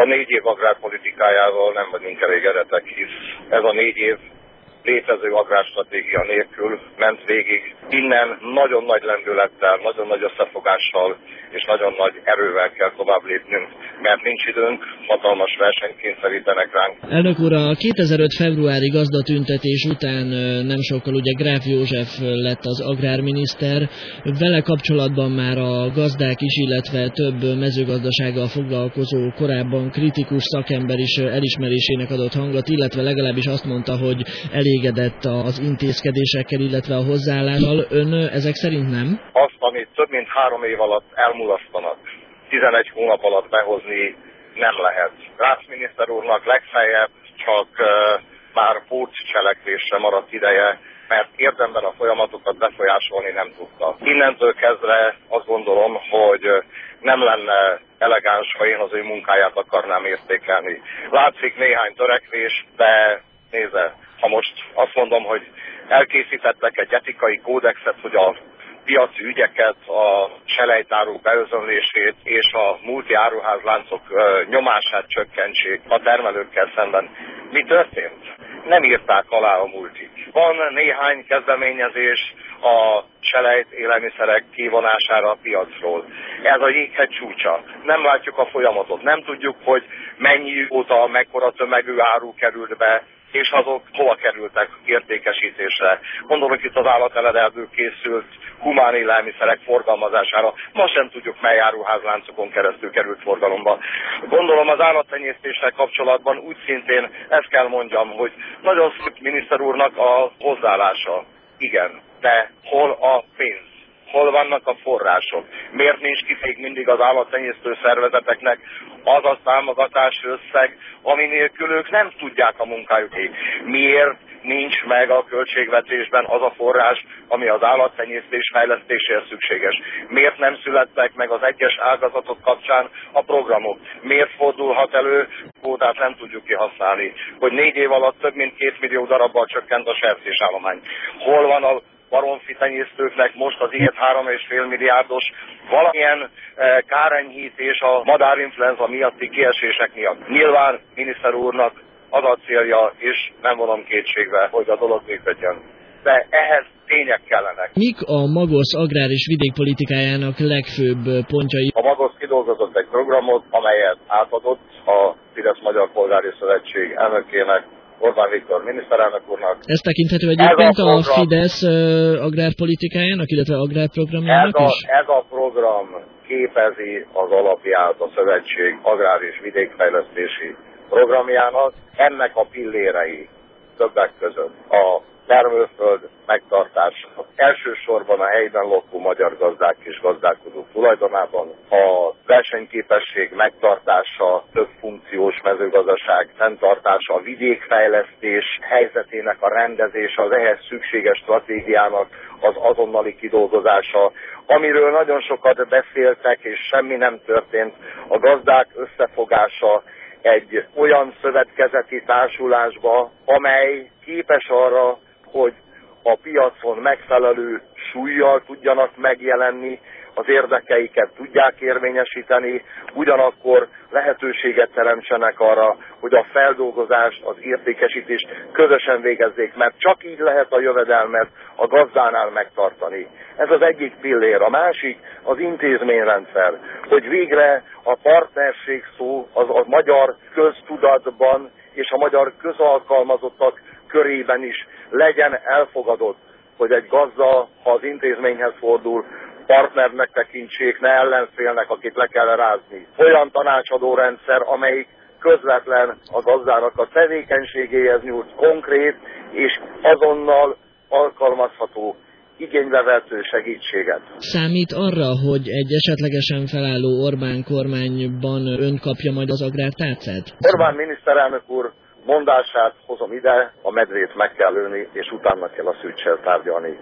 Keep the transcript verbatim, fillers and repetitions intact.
A négy év agrárpolitikájával nem vagyunk elégedettek, hisz ez a négy év létező agrárstratégia nélkül ment végig. Innen nagyon nagy lendülettel, nagyon nagy összefogással és nagyon nagy erővel kell tovább lépnünk, mert nincs időnk, hatalmas versenyt kényszerítenek ránk. Elnök úr, a kétezer-öt februári gazdatüntetés után nem sokkal ugye Gráf József lett az agrárminiszter. Vele kapcsolatban már a gazdák is, illetve több mezőgazdasággal foglalkozó, korábban kritikus szakember is elismerésének adott hangot, illetve legalábbis azt mondta, hogy elégedett az intézkedésekkel, illetve a hozzáállással. Ön ezek szerint nem? Azt, amit több mint három év alatt elmulasztanak, tizenegy hónap alatt behozni nem lehet. Gráf miniszter úrnak legfeljebb csak uh, már pótcselekvésre maradt ideje, mert érdemben a folyamatokat befolyásolni nem tudta. Innentől kezdve azt gondolom, hogy nem lenne elegáns, ha én az ő munkáját akarnám értékelni. Látszik néhány törekvés, de nézze, ha most azt mondom, hogy elkészítettek egy etikai kódexet, hogy a piaci ügyeket, a selejtáruk beözönlését és a multi áruházláncok nyomását csökkentsék a termelőkkel szemben. Mi történt? Nem írták alá a multik. Van néhány kezdeményezés a selejt élelmiszerek kivonására a piacról. Ez a jéghegy csúcsa. Nem látjuk a folyamatot. Nem tudjuk, hogy mennyi óta, mekkora tömegű áru került be, és azok hova kerültek értékesítésre. Gondolok itt az állateledelsből készült humán élelmiszerek forgalmazására. Ma sem tudjuk, mely áruházláncokon keresztül került forgalomba. Gondolom az állattenyésztéssel kapcsolatban úgy szintén ezt kell mondjam, hogy nagyon szép miniszter úrnak a hozzáállása. Igen, de hol a pénz? Hol vannak a források? Miért nincs kifég mindig az állattenyésztő szervezeteknek az a támogatási összeg, ami nélkül ők nem tudják a munkájukat? Miért nincs meg a költségvetésben az a forrás, ami az állattenyésztés fejlesztéséhez szükséges? Miért nem születtek meg az egyes ágazatok kapcsán a programok? Miért fordulhat elő, kódát nem tudjuk kihasználni, hogy négy év alatt több mint két millió darabbal csökkent a sertésállomány? Hol van a baromfi tenyésztőknek most az ilyet három és fél milliárdos valamilyen e, kárenyhítés a madárinfluenza miatti kiesések miatt? Nyilván miniszter úrnak az a célja, és nem vonom kétségbe, hogy a dolog működjön. De ehhez tények kellenek. Mik a Magosz agrár és vidékpolitikájának legfőbb pontjai? A Magosz kidolgozott egy programot, amelyet átadott a Fidesz Magyar Polgári Szövetség elnökének, Orbán Viktor miniszterelnök úrnak. Ez tekinthető egyébként a, a Fidesz uh, agrárpolitikájának, illetve agrárprogramjának ez a, is? Ez a program képezi az alapját a szövetség agrár és vidékfejlesztési programjának. Ennek a pillérei többek között a termőföld megtartása. Elsősorban a helyben lakó magyar gazdák és gazdálkodók tulajdonában, a versenyképesség megtartása, több funkciós mezőgazdaság fenntartása, a vidékfejlesztés helyzetének a rendezése, az ehhez szükséges stratégiának az azonnali kidolgozása, amiről nagyon sokat beszéltek és semmi nem történt, a gazdák összefogása egy olyan szövetkezeti társulásba, amely képes arra, hogy a piacon megfelelő súllyal tudjanak megjelenni, az érdekeiket tudják érvényesíteni, ugyanakkor lehetőséget teremtsenek arra, hogy a feldolgozást, az értékesítést közösen végezzék, mert csak így lehet a jövedelmet a gazdánál megtartani. Ez az egyik pillér. A másik az intézményrendszer, hogy végre a partnerség szó az a magyar köztudatban és a magyar közalkalmazottak körében is legyen elfogadott, hogy egy gazda, ha az intézményhez fordul, partnernek tekintsék, ne ellenfélnek, akit le kell rázni. Olyan tanácsadó rendszer, amelyik közvetlen a gazdának a tevékenységéhez nyújt, konkrét és azonnal alkalmazható, igénybevető segítséget. Számít arra, hogy egy esetlegesen felálló Orbán kormányban ön kapja majd az agrártárcát? Orbán miniszterelnök úr mondását hozom ide, a medvét meg kell ölni, és utána kell a szűccsel tárgyalni.